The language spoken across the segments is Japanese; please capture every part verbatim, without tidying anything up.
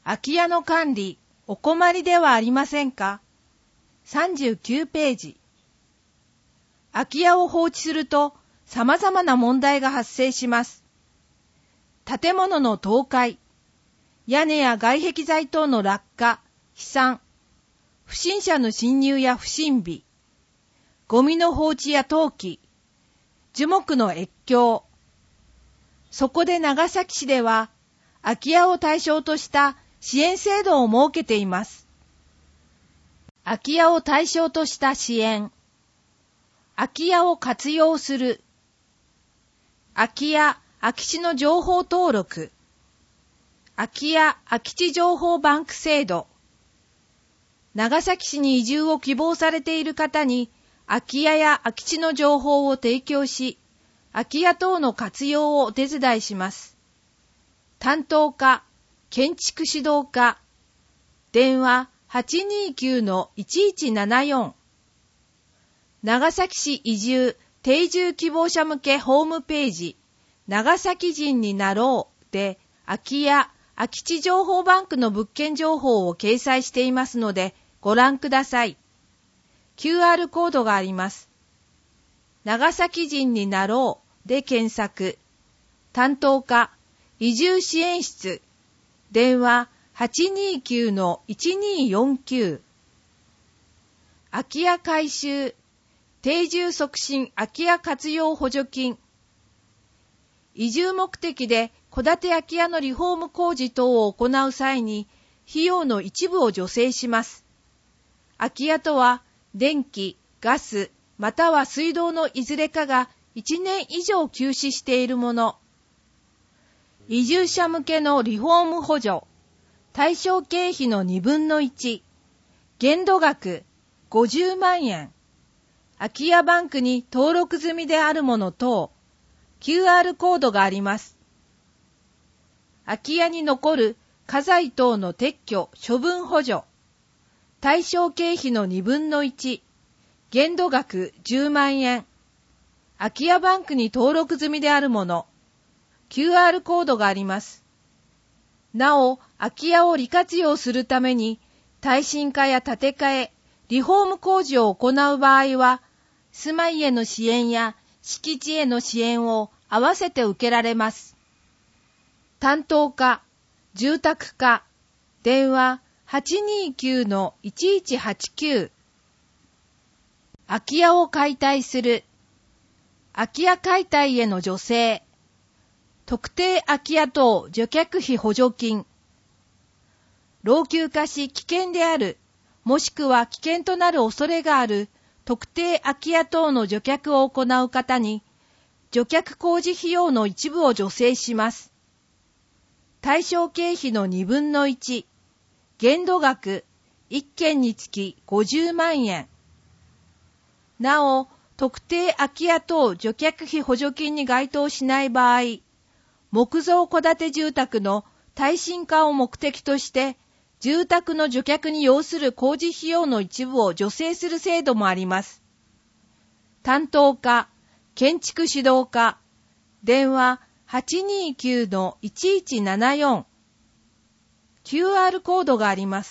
空き家の管理、お困りではありませんか？さんじゅうきゅうページ。空き家を放置すると様々な問題が発生します。建物の倒壊、屋根や外壁材等の落下、飛散、不審者の侵入や不審火、ゴミの放置や投棄、樹木の越境。そこで長崎市では、空き家を対象とした支援制度を設けています。空き家を対象とした支援。空き家を活用する。空き家・空き地の情報登録。空き家・空き地情報バンク制度。長崎市に移住を希望されている方に、空き家や空き地の情報を提供し、空き家等の活用をお手伝いします。担当課、建築指導課、電話 はちにーきゅうのいちいちななよん。長崎市移住、定住希望者向けホームページ、長崎人になろうで、空き家、空き地情報バンクの物件情報を掲載していますので、ご覧ください。キューアール コードがあります。長崎人になろうで検索。担当課、移住支援室、電話 はちにーきゅうのいちにーよんきゅう。空き家改修、定住促進空き家活用補助金。移住目的で戸建て空き家のリフォーム工事等を行う際に、費用の一部を助成します。空き家とは、電気、ガス、または水道のいずれかがいちねん以上休止しているもの。移住者向けのリフォーム補助。対象経費のにぶんのいち。限度額ごじゅうまんえん。空き家バンクに登録済みであるもの等。キューアール コードがあります。空き家に残る家財等の撤去、処分補助。対象経費のにぶんのいち。限度額じゅうまんえん。空き家バンクに登録済みであるもの。キューアール コードがあります。なお、空き家を利活用するために、耐震化や建て替え、リフォーム工事を行う場合は、住まいへの支援や敷地への支援を合わせて受けられます。担当課、住宅課、電話 はちにーきゅうのいちいちはちきゅう。空き家を解体する。空き家解体への助成。特定空き家等除却費補助金。老朽化し危険である、もしくは危険となる恐れがある特定空き家等の除却を行う方に、除却工事費用の一部を助成します。対象経費のにぶんのいち。限度額いっけんにつきごじゅうまんえん。なお、特定空き家等除却費補助金に該当しない場合、木造戸建て住宅の耐震化を目的として、住宅の除却に要する工事費用の一部を助成する制度もあります。担当課、建築指導課、電話 はちにーきゅうのいちいちななよん。キューアール コードがあります。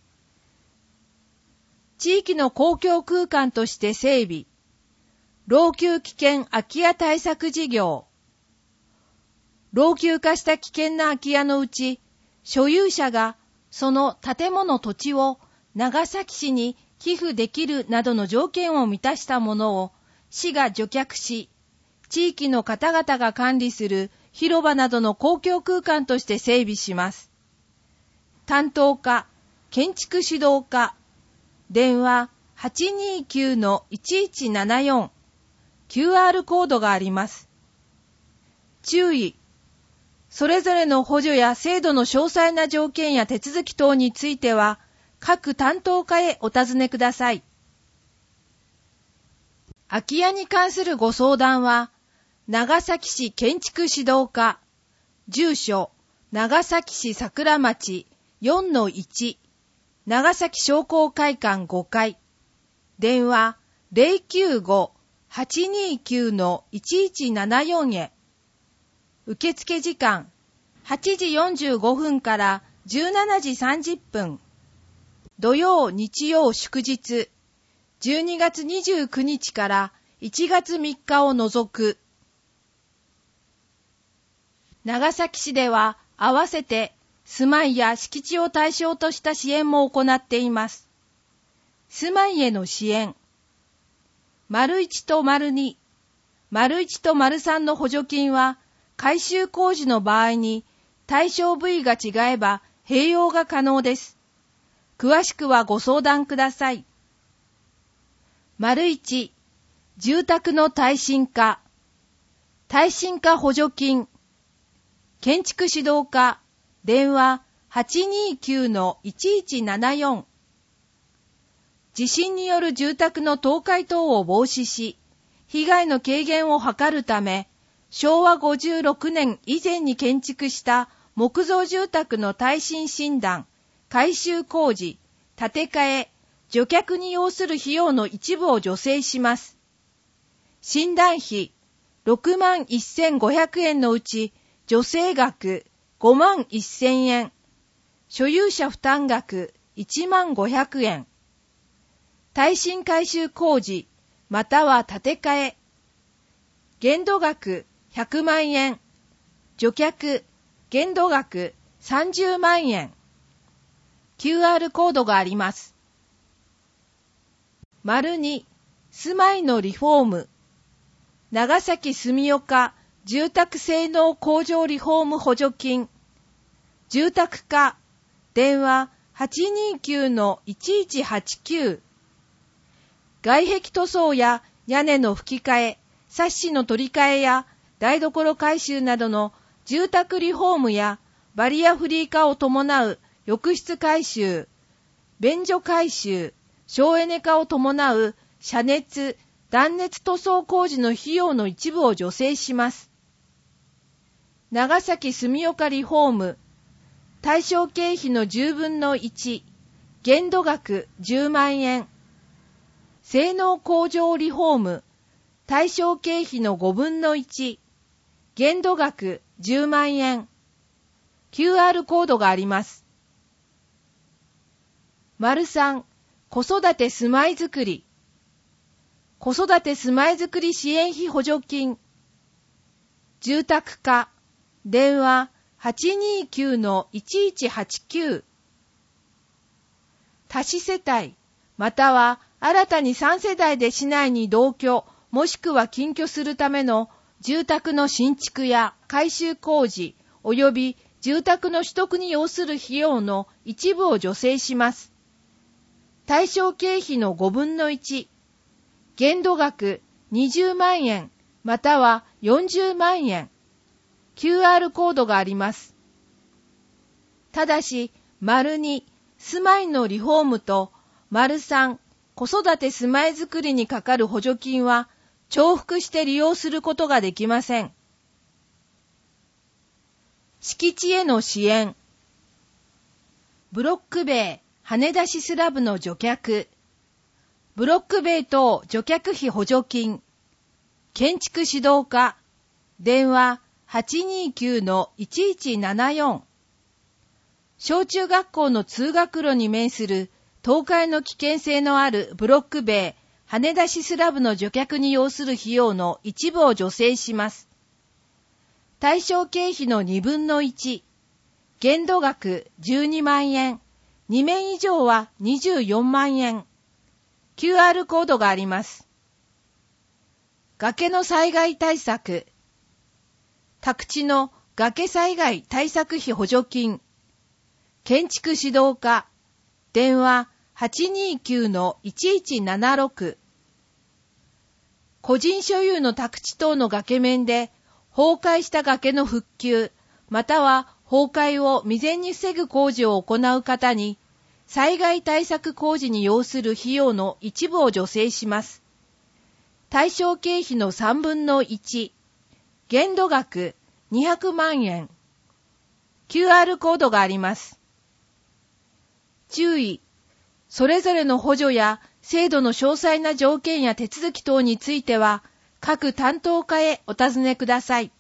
地域の公共空間として整備。老朽危険空き家対策事業。老朽化した危険な空き家のうち、所有者がその建物土地を長崎市に寄付できるなどの条件を満たしたものを市が除却し、地域の方々が管理する広場などの公共空間として整備します。担当課、建築指導課、電話 はちにーきゅうのいちいちななよん。キューアール コードがあります。注意。それぞれの補助や制度の詳細な条件や手続き等については、各担当課へお尋ねください。空き家に関するご相談は、長崎市建築指導課、住所、長崎市桜町 よんのいち、長崎商工会館ごかい、電話 ゼロきゅうご はちにーきゅうのいちいちななよん へ。受付時間はちじよんじゅうごふんからじゅうしちじさんじゅっぷん、土曜日曜祝日、じゅうにがつにじゅうくにちからいちがつみっかを除く。長崎市では合わせて住まいや敷地を対象とした支援も行っています。住まいへの支援。丸いちと丸に、丸いちと丸さんの補助金は改修工事の場合に対象部位が違えば併用が可能です。詳しくはご相談ください。丸いち、住宅の耐震化。耐震化補助金。建築指導課、電話 はちにーきゅうのいちいちななよん。地震による住宅の倒壊等を防止し、被害の軽減を図るため、しょうわごじゅうろくねん以前に建築した木造住宅の耐震診断、改修工事、建て替え、除却に要する費用の一部を助成します。診断費ろくまんせんごひゃくえんのうち、助成額ごまんせんえん、所有者負担額いちまんごひゃくえん、耐震改修工事または建て替え、限度額ひゃくまんえん、除却限度額さんじゅうまんえん、キューアール コードがあります。丸に、住まいのリフォーム。長崎住岡住宅性能向上リフォーム補助金。住宅課、電話 はちにーきゅうのいちいちはちきゅう。外壁塗装や屋根の吹き替え、サッシの取り替えや台所改修などの住宅リフォームやバリアフリー化を伴う浴室改修、便所改修、省エネ化を伴う遮熱、断熱塗装工事の費用の一部を助成します。長崎住岡リフォーム、対象経費のじゅうぶんのいち、限度額じゅうまんえん。性能向上リフォーム、対象経費のごぶんのいち、限度額じゅうまんえん。キューアール コードがあります。丸さん、子育て住まいづくり。子育て住まいづくり支援費補助金。住宅課、電話 はちにーきゅうのいちいちはちきゅう。多子世帯、または新たにさんせだいで市内に同居、もしくは近居するための住宅の新築や改修工事、及び住宅の取得に要する費用の一部を助成します。対象経費のごぶんのいち、限度額にじゅうまんえん、またはよんじゅうまんえん。キューアール コードがあります。ただし、丸に、住まいのリフォームと、丸さん、子育て住まいづくりにかかる補助金は、重複して利用することができません。敷地への支援。ブロック塀、はね出しスラブの除却。ブロック塀等除却費補助金。建築指導課。電話 はちにーきゅうのいちいちななよん。小中学校の通学路に面する倒壊の危険性のあるブロック塀、はね出しスラブの除却に要する費用の一部を助成します。対象経費のにぶんのいち、限度額じゅうにまんえん、にめん以上はにじゅうよんまんえん。キューアール コードがあります。崖の災害対策。宅地の崖災害対策費補助金。建築指導課。電話 はちにーきゅうのいちいちななろく。個人所有の宅地等の崖面で崩壊した崖の復旧、または崩壊を未然に防ぐ工事を行う方に、災害対策工事に要する費用の一部を助成します。対象経費のさんぶんのいち、限度額にひゃくまんえん。キューアール コードがあります。注意。それぞれの補助や制度の詳細な条件や手続き等については、各担当課へお尋ねください。